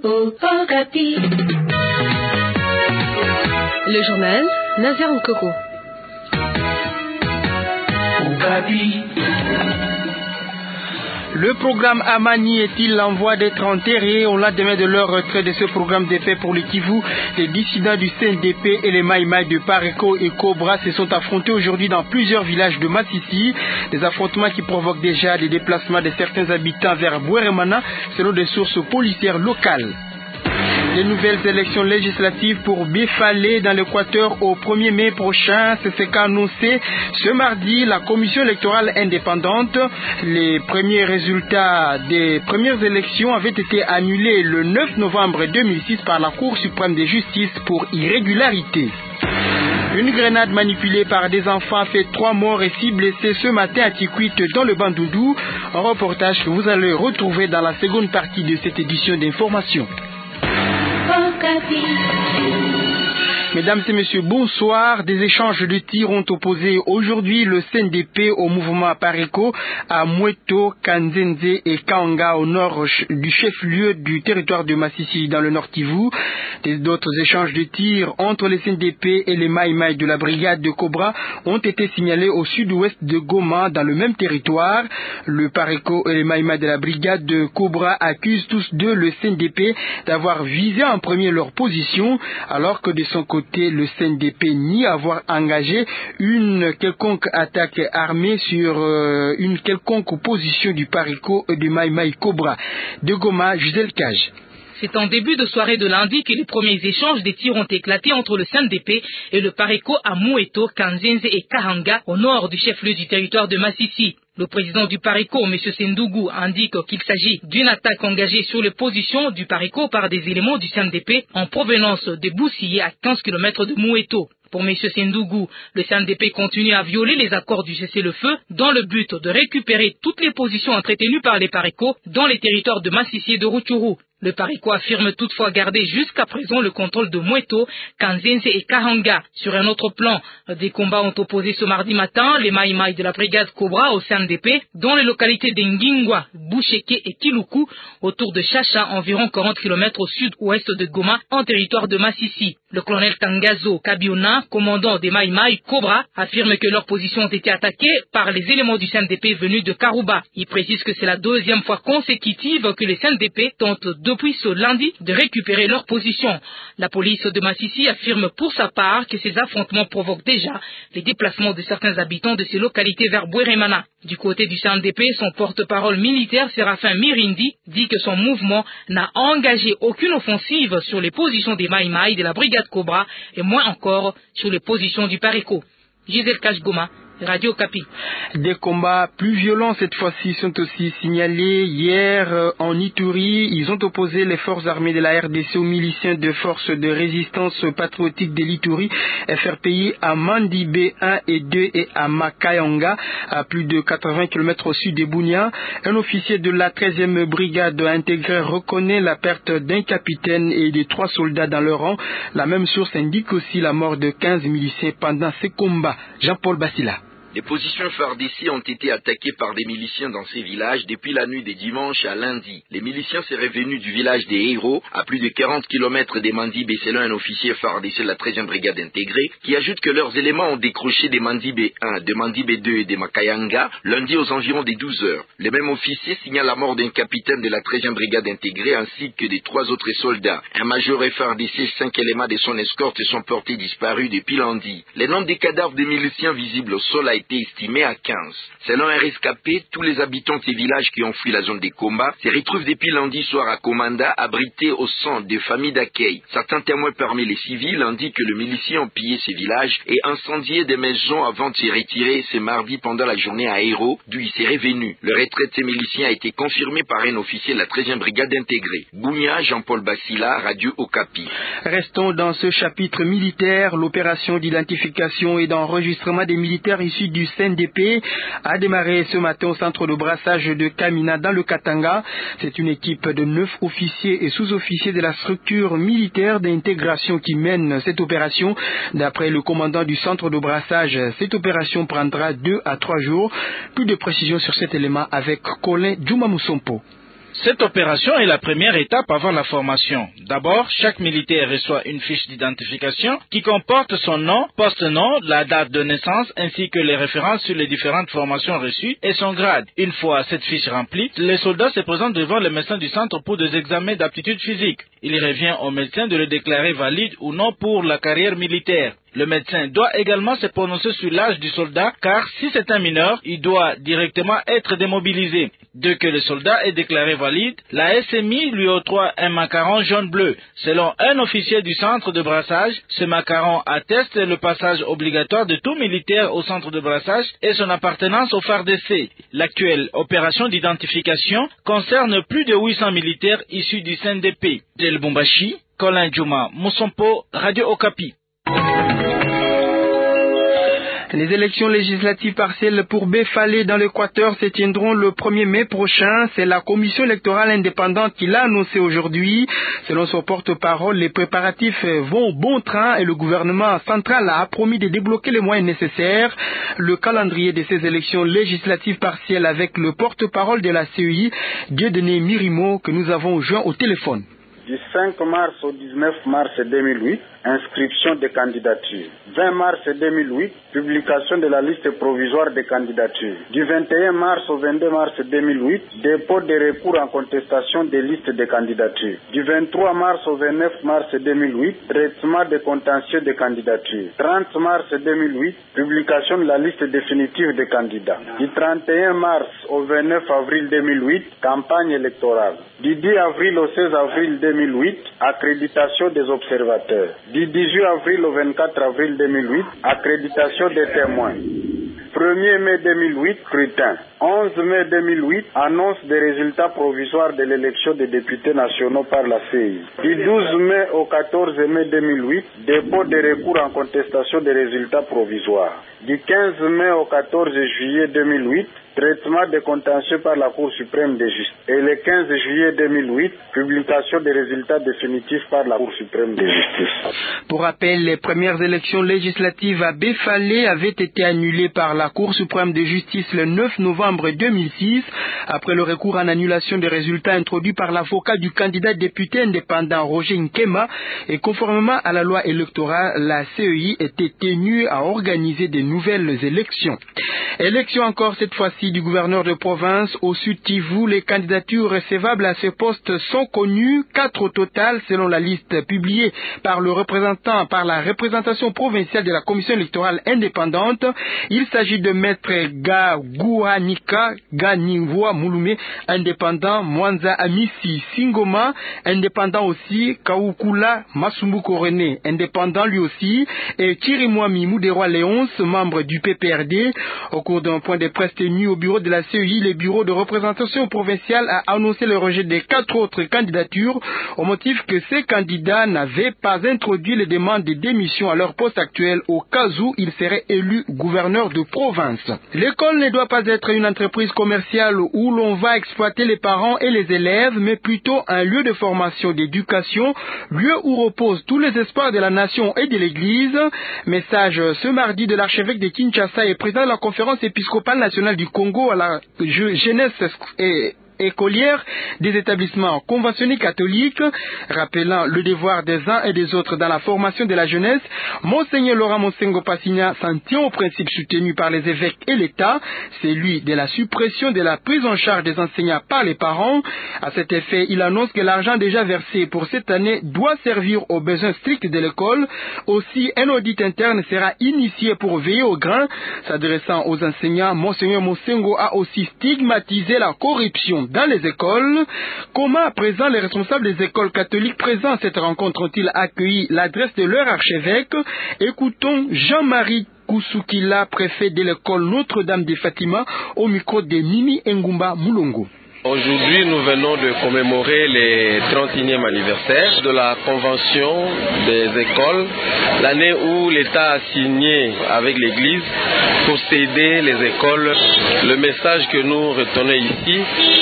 Okapi. Le journal Nadia Nkoko. Okapi. Le programme Amani est-il en voie d'être enterré au lendemain de leur retrait de ce programme de paix pour le Kivu? Les dissidents du CNDP et les Maïmaï de Pareko et Cobra se sont affrontés aujourd'hui dans plusieurs villages de Massissi. Des affrontements qui provoquent déjà des déplacements de certains habitants vers Boueremana selon des sources policières locales. Les nouvelles élections législatives pour Befale dans l'Équateur au 1er mai prochain, c'est ce qu'a annoncé ce mardi la commission électorale indépendante. Les premiers résultats des premières élections avaient été annulés le 9 novembre 2006 par la Cour suprême de justice pour irrégularité. Une grenade manipulée par des enfants a fait 3 morts et 6 blessés ce matin à Tikwit dans le Bandundu. Un reportage que vous allez retrouver dans la seconde partie de cette édition d'information. Mesdames et messieurs, bonsoir. Des échanges de tirs ont opposé aujourd'hui le CNDP au mouvement Pareko à Mweto, Kanzenze et Kaanga au nord du chef-lieu du territoire de Massissi dans le Nord Kivu. D'autres échanges de tirs entre le CNDP et les Maïmaï de la brigade de Cobra ont été signalés au sud-ouest de Goma dans le même territoire. Le Pareko et les Maïmaï de la brigade de Cobra accusent tous deux le CNDP d'avoir visé en premier leur position alors que de son côté le CNDP nie avoir engagé une quelconque attaque armée sur une quelconque position du Pareko et du Maïmaï Cobra. De Goma, Gisèle Cage. C'est en début de soirée de lundi que les premiers échanges des tirs ont éclaté entre le CNDP et le Pareko à Mweto, Kanzenze et Kahanga au nord du chef-lieu du territoire de Massissi. Le président du Pareko, M. Sendougou, indique qu'il s'agit d'une attaque engagée sur les positions du Pareko par des éléments du CNDP en provenance de Boussillé à 15 km de Mweto. Pour M. Sendougou, le CNDP continue à violer les accords du cessez-le-feu dans le but de récupérer toutes les positions entretenues par les Pareko dans les territoires de Massissi et de Rutshuru. Le Pareko affirme toutefois garder jusqu'à présent le contrôle de Mweto, Kanzenze et Kahanga. Sur un autre plan, des combats ont opposé ce mardi matin les Maïmaï de la brigade Cobra au CNDP dans les localités d'Engingwa, Boucheke et Kiluku, autour de Chacha, environ 40 km au sud-ouest de Goma, en territoire de Massissi. Le colonel Tangazo Kabiona, commandant des Maïmaï Cobra, affirme que leurs positions ont été attaquées par les éléments du CNDP venus de Karouba. Il précise que c'est la deuxième fois consécutive que les CNDP tentent depuis ce lundi de récupérer leur position. La police de Massissi affirme pour sa part que ces affrontements provoquent déjà les déplacements de certains habitants de ces localités vers Boueremana. Du côté du CNDP, son porte-parole militaire Séraphin Mirindi dit que son mouvement n'a engagé aucune offensive sur les positions des Maïmaï de la brigade Cobra et moins encore sur les positions du Pareko. Gisèle Kachgoma, Radio Okapi. Des combats plus violents cette fois-ci sont aussi signalés hier en Ituri. Ils ont opposé les forces armées de la RDC aux miliciens de forces de résistance patriotique de l'Ituri, FRPI, à Mandibé 1 et 2 et à Makayanga, à plus de 80 km au sud de Bunia. Un officier de la 13e brigade intégrée reconnaît la perte d'un capitaine et de 3 soldats dans leur rang. La même source indique aussi la mort de 15 miliciens pendant ces combats. Jean-Paul Bassila. Les positions FARDC ont été attaquées par des miliciens dans ces villages depuis la nuit de dimanche à lundi. Les miliciens seraient venus du village des Héros, à plus de 40 km des Mandibé, selon un officier FARDC de la 13e brigade intégrée, qui ajoute que leurs éléments ont décroché des Mandibé 1, de Mandibé 2 et des Makayanga, lundi aux environs des 12 heures. Le même officier signale la mort d'un capitaine de la 13e brigade intégrée ainsi que des 3 autres soldats. Un major FARDC, 5 éléments de son escorte sont portés disparus depuis lundi. Le nombre des cadavres des miliciens visibles au sol a été estimé à 15. Selon un rescapé, tous les habitants de ces villages qui ont fui la zone des combats se retrouvent depuis lundi soir à Komanda, abrités au centre des familles d'accueil. Certains témoins parmi les civils indiquent que les miliciens ont pillé ces villages et incendié des maisons avant de se retirer ce mardi pendant la journée à Héros, d'où ils seraient venus. Le retrait de ces miliciens a été confirmé par un officier de la 13e brigade intégrée. Bounia, Jean-Paul Bassila, Radio Okapi. Restons dans ce chapitre militaire. L'opération d'identification et d'enregistrement des militaires issus du CNDP a démarré ce matin au centre de brassage de Kamina dans le Katanga. C'est une équipe de 9 officiers et sous-officiers de la structure militaire d'intégration qui mène cette opération. D'après le commandant du centre de brassage, cette opération prendra 2 à 3 jours. Plus de précisions sur cet élément avec Colin Djoumamousompo. Cette opération est la première étape avant la formation. D'abord, chaque militaire reçoit une fiche d'identification qui comporte son nom, poste-nom, la date de naissance ainsi que les références sur les différentes formations reçues et son grade. Une fois cette fiche remplie, les soldats se présentent devant le médecin du centre pour des examens d'aptitude physique. Il revient au médecin de le déclarer valide ou non pour la carrière militaire. Le médecin doit également se prononcer sur l'âge du soldat, car si c'est un mineur, il doit directement être démobilisé. Dès que le soldat est déclaré valide, la SMI lui octroie un macaron jaune-bleu. Selon un officier du centre de brassage, ce macaron atteste le passage obligatoire de tout militaire au centre de brassage et son appartenance au FARDC. L'actuelle opération d'identification concerne plus de 800 militaires issus du CNDP. De Lubumbashi, Colin Djouma, Moussompo, Radio Okapi. Les élections législatives partielles pour Befale dans l'Équateur se tiendront le 1er mai prochain. C'est la commission électorale indépendante qui l'a annoncé aujourd'hui. Selon son porte-parole, les préparatifs vont au bon train et le gouvernement central a promis de débloquer les moyens nécessaires. Le calendrier de ces élections législatives partielles avec le porte-parole de la CEI, Dieudonné Mirimo, que nous avons joint au téléphone. Du 5 mars au 19 mars 2008, inscription des candidatures. 20 mars 2008, publication de la liste provisoire des candidatures. Du 21 mars au 22 mars 2008, dépôt de recours en contestation des listes de candidatures. Du 23 mars au 29 mars 2008, traitement des contentieux des candidatures. 30 mars 2008, publication de la liste définitive des candidats. Du 31 mars au 29 avril 2008, campagne électorale. Du 10 avril au 16 avril 2008, accréditation des observateurs. Du 18 avril au 24 avril 2008, accréditation des témoins. 1er mai 2008, scrutin. 11 mai 2008, annonce des résultats provisoires de l'élection des députés nationaux par la CEI. Du 12 mai au 14 mai 2008, dépôt de recours en contestation des résultats provisoires. Du 15 mai au 14 juillet 2008, traitement des contentieux par la Cour suprême de justice. Et le 15 juillet 2008, publication des résultats définitifs par la Cour suprême de justice. Pour rappel, les premières élections législatives à Befale avaient été annulées par la Cour suprême de justice le 9 novembre 2006, après le recours en annulation des résultats introduits par l'avocat du candidat député indépendant Roger Nkema, et conformément à la loi électorale, la CEI était tenue à organiser de nouvelles élections. Élection encore cette fois-ci du gouverneur de province au Sud Kivu. Les candidatures recevables à ce poste sont connues, 4 au total selon la liste publiée par la représentation provinciale de la commission électorale indépendante. Il s'agit de maître Gaguanika Ganiwa Mulume, indépendant, Mwanza Amisi Singoma, indépendant aussi, Kaukula Masumbuko René, indépendant lui aussi, et Kirimwami Muderwa Léonce, membre du PPRD. Au cours d'un point de presse tenu au bureau de la CEI, le bureau de représentation provinciale a annoncé le rejet des 4 autres candidatures au motif que ces candidats n'avaient pas introduit les demandes de démission à leur poste actuel au cas où ils seraient élus gouverneurs de province. L'école ne doit pas être une entreprise commerciale où l'on va exploiter les parents et les élèves, mais plutôt un lieu de formation, d'éducation, lieu où reposent tous les espoirs de la nation et de l'Église. Message ce mardi de l'archevêque de Kinshasa et président de la conférence épiscopale nationale du Congo à la jeunesse et écolière des établissements conventionnés catholiques, rappelant le devoir des uns et des autres dans la formation de la jeunesse. Monseigneur Laurent Monsengo Passigna s'en tient au principe soutenu par les évêques et l'État, celui de la suppression de la prise en charge des enseignants par les parents. À cet effet, il annonce que l'argent déjà versé pour cette année doit servir aux besoins stricts de l'école. Aussi, un audit interne sera initié pour veiller au grain. S'adressant aux enseignants, Monseigneur Monsengo a aussi stigmatisé la corruption dans les écoles. Comment à présent les responsables des écoles catholiques présents à cette rencontre ont-ils accueilli l'adresse de leur archevêque? Écoutons Jean-Marie Koussoukila, préfet de l'école Notre-Dame de Fatima, au micro de Mimi Ngumba Moulongo. Aujourd'hui, nous venons de commémorer le 31e anniversaire de la Convention des écoles, l'année où l'État a signé avec l'Église pour céder les écoles. Le message que nous retenons ici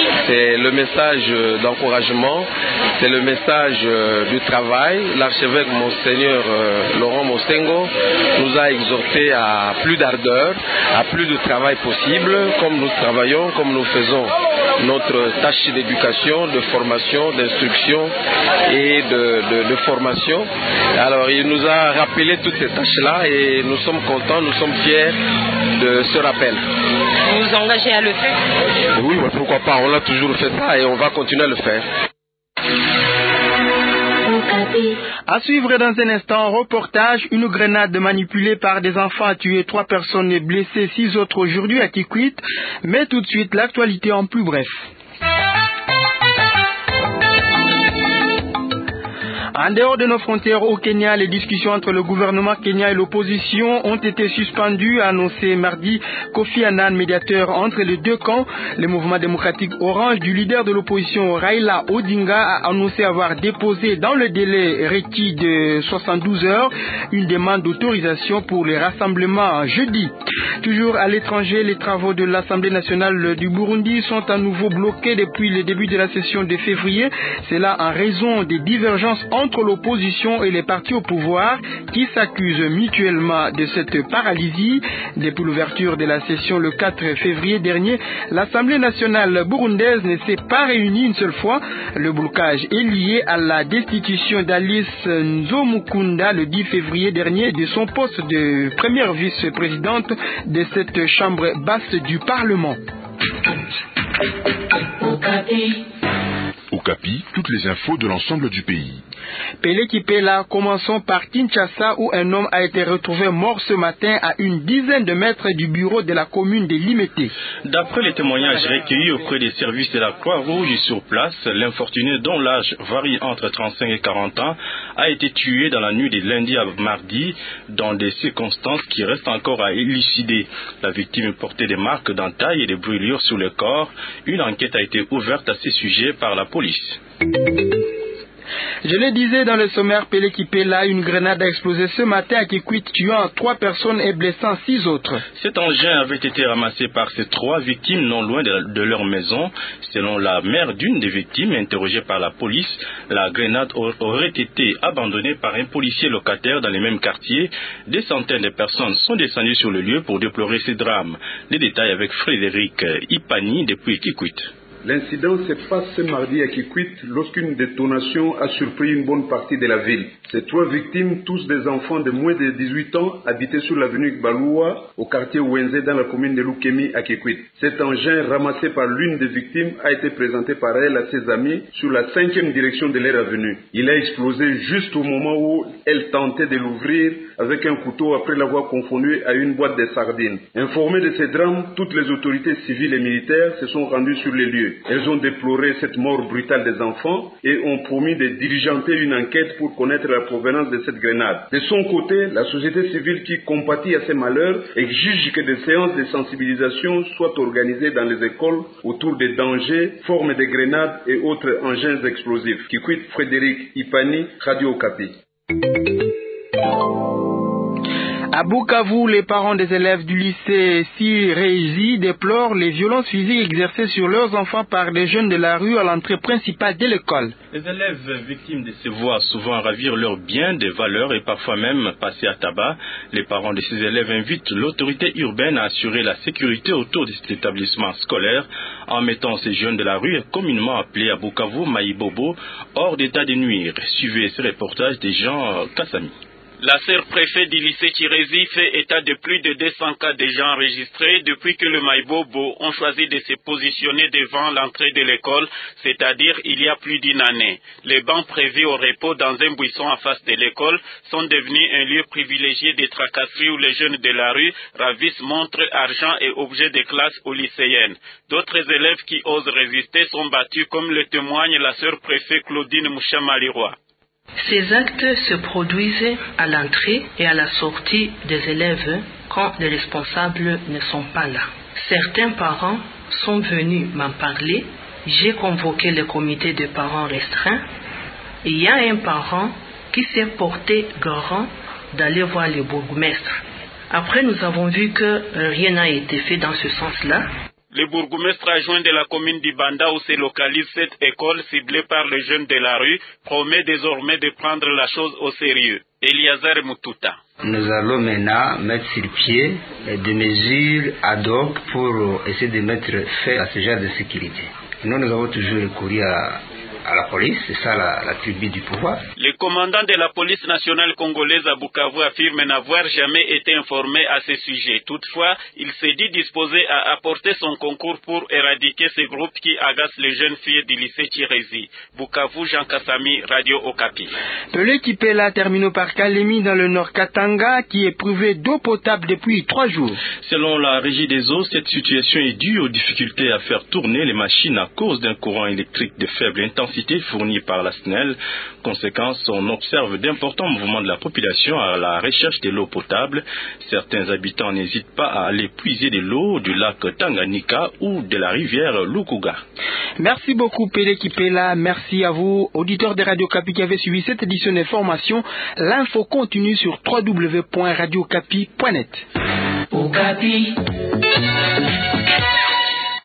c'est le message d'encouragement, c'est le message du travail. L'archevêque Monseigneur Laurent Mostengo nous a exhorté à plus d'ardeur, à plus de travail possible, comme nous travaillons, comme nous faisons notre tâche d'éducation, de formation, d'instruction et de formation. Alors il nous a rappelé toutes ces tâches-là et nous sommes contents, nous sommes fiers de ce rappel. Vous vous engagez à le faire? Oui, pourquoi pas, on a toujours fait ça et on va continuer à le faire. À suivre dans un instant, reportage, une grenade manipulée par des enfants a tué 3 personnes et blessé 6 autres aujourd'hui à Kikwit. Mais tout de suite, l'actualité en plus bref. En dehors de nos frontières au Kenya, les discussions entre le gouvernement kenyan et l'opposition ont été suspendues, a annoncé mardi Kofi Annan, médiateur entre les deux camps. Le mouvement démocratique Orange du leader de l'opposition Raila Odinga a annoncé avoir déposé dans le délai requis de 72 heures une demande d'autorisation pour les rassemblements jeudi. Toujours à l'étranger, les travaux de l'Assemblée nationale du Burundi sont à nouveau bloqués depuis le début de la session de février. C'est là en raison des divergences entre l'opposition et les partis au pouvoir qui s'accusent mutuellement de cette paralysie. Depuis l'ouverture de la session le 4 février dernier, l'Assemblée nationale burundaise ne s'est pas réunie une seule fois. Le blocage est lié à la destitution d'Alice Nzomukunda le 10 février dernier de son poste de première vice-présidente de cette chambre basse du Parlement. Okapi, toutes les infos de l'ensemble du pays. Pelé Kipela, commençons par Kinshasa où un homme a été retrouvé mort ce matin à une dizaine de mètres du bureau de la commune de Limete. D'après les témoignages recueillis auprès des services de la Croix-Rouge sur place, l'infortuné dont l'âge varie entre 35 et 40 ans a été tué dans la nuit de lundi à mardi dans des circonstances qui restent encore à élucider. La victime portait des marques d'entaille et des brûlures sur le corps. Une enquête a été ouverte à ce sujet par la police. Je le disais dans le sommaire, Pelé Kipela, une grenade a explosé ce matin à Kikwit, tuant 3 personnes et blessant 6 autres. Cet engin avait été ramassé par ces 3 victimes non loin de leur maison. Selon la mère d'une des victimes interrogée par la police, la grenade aurait été abandonnée par un policier locataire dans les mêmes quartiers. Des centaines de personnes sont descendues sur le lieu pour déplorer ces drames. Les détails avec Frédéric Ipani depuis Kikwit. L'incident s'est passé mardi à Kikwit lorsqu'une détonation a surpris une bonne partie de la ville. Ces 3 victimes, tous des enfants de moins de 18 ans, habitaient sur l'avenue Gbaloua, au quartier Wenze, dans la commune de Lukemi à Kikwit. Cet engin, ramassé par l'une des victimes, a été présenté par elle à ses amis sur la 5e direction de leur avenue. Il a explosé juste au moment où elle tentait de l'ouvrir avec un couteau après l'avoir confondu à une boîte de sardines. Informées de ces drames, toutes les autorités civiles et militaires se sont rendues sur les lieux. Elles ont déploré cette mort brutale des enfants et ont promis de diligenter une enquête pour connaître la provenance de cette grenade. De son côté, la société civile qui compatit à ces malheurs exige que des séances de sensibilisation soient organisées dans les écoles autour des dangers, formes de grenades et autres engins explosifs. Kikwit, Frédéric Ipani, Radio Okapi. À Bukavu, les parents des élèves du lycée Sirézi déplorent les violences physiques exercées sur leurs enfants par des jeunes de la rue à l'entrée principale de l'école. Les élèves victimes de ces voies souvent ravir leurs biens, des valeurs et parfois même passer à tabac. Les parents de ces élèves invitent l'autorité urbaine à assurer la sécurité autour de cet établissement scolaire en mettant ces jeunes de la rue, communément appelés à Bukavu Maïbobo, hors d'état de nuire. Suivez ce reportage des Jean Kassami. La sœur préfet du lycée Tirési fait état de plus de 200 cas déjà enregistrés depuis que le Maïbobo ont choisi de se positionner devant l'entrée de l'école, c'est-à-dire il y a plus d'une année. Les bancs prévus au repos dans un buisson en face de l'école sont devenus un lieu privilégié des tracasseries où les jeunes de la rue ravissent montres, argent et objets de classe aux lycéennes. D'autres élèves qui osent résister sont battus comme le témoigne la sœur préfet Claudine Mouchamaliroy. Ces actes se produisent à l'entrée et à la sortie des élèves quand les responsables ne sont pas là. Certains parents sont venus m'en parler. J'ai convoqué le comité de parents restreints. Il y a un parent qui s'est porté garant d'aller voir le bourgmestre. Après, nous avons vu que rien n'a été fait dans ce sens-là. Le bourgmestre adjoint de la commune d'Ibanda où se localise cette école ciblée par les jeunes de la rue promet désormais de prendre la chose au sérieux. Eliazar Mututa. Nous allons maintenant mettre sur pied des mesures ad hoc pour essayer de mettre fin à ce genre de sécurité. Nous avons toujours recouru à la police, c'est ça la tribu du pouvoir. Le commandant de la police nationale congolaise à Bukavu affirme n'avoir jamais été informé à ce sujet. Toutefois, il s'est dit disposé à apporter son concours pour éradiquer ces groupes qui agacent les jeunes filles du lycée Chirezi. Bukavu, Jean Kassami, Radio Okapi. Pelé Kipela termine par Kalemi dans le nord Katanga qui est privé d'eau potable depuis 3 jours. Selon la régie des eaux, cette situation est due aux difficultés à faire tourner les machines à cause d'un courant électrique de faible intensité fournie par la SNEL. Conséquence, on observe d'importants mouvements de la population à la recherche de l'eau potable. Certains habitants n'hésitent pas à aller puiser de l'eau du lac Tanganyika ou de la rivière Lukuga. Merci beaucoup Pelé Kipela, merci à vous, auditeurs de Radio Okapi qui avez suivi cette édition d'information. L'info continue sur www.radiokapi.net. Okapi.